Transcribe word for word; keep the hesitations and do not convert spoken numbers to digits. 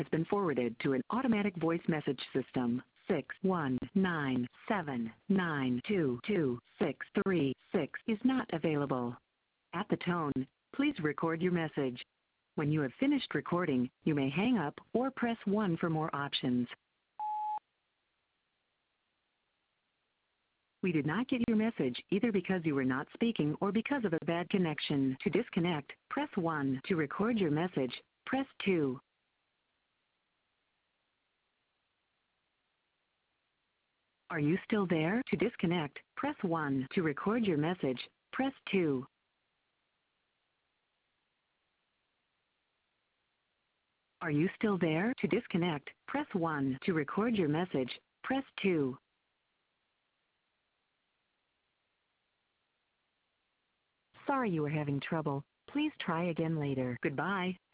has been forwarded to an automatic voice message system. six one nine seven nine two two six three six is not available. At the tone, please record your message. When you have finished recording, you may hang up or press one for more options. We did not get your message either because you were not speaking or because of a bad connection. To disconnect, press one. To record your message, press two. Are you still there? To disconnect, press one. To record your message, press two. Are you still there? To disconnect, press one. To record your message, press two. Sorry you are having trouble. Please try again later. Goodbye.